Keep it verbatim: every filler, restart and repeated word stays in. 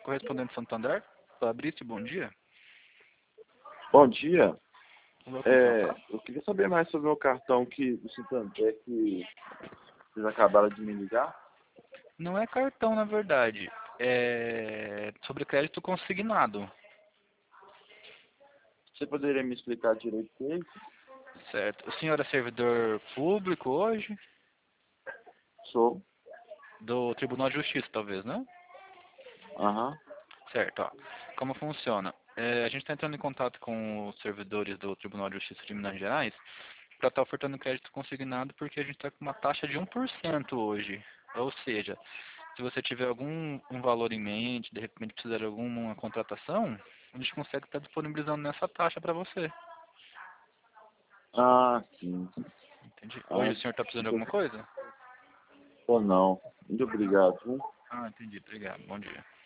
correspondente Santander. Fabrício, bom dia. Bom dia. Olá, É, eu queria saber mais sobre o meu cartão que do Santander que vocês acabaram de me ligar. Não é cartão, na verdade. É sobre crédito consignado. Você poderia me explicar direito o que é isso? Certo. O senhor é servidor público hoje? Sou. Do Tribunal de Justiça, talvez, não? Aham. Certo, ó. Como funciona? É, a gente está entrando em contato com os servidores do Tribunal de Justiça de Minas Gerais para estar ofertando crédito consignado porque a gente está com uma taxa de um por cento hoje. Ou seja, se você tiver algum um valor em mente, de repente precisar de alguma contratação, a gente consegue estar disponibilizando nessa taxa para você. Ah, sim. Entendi. Hoje Ah, o senhor está precisando de então, alguma coisa? ou não. Muito obrigado, viu? Ah, entendi. Obrigado. Bom dia.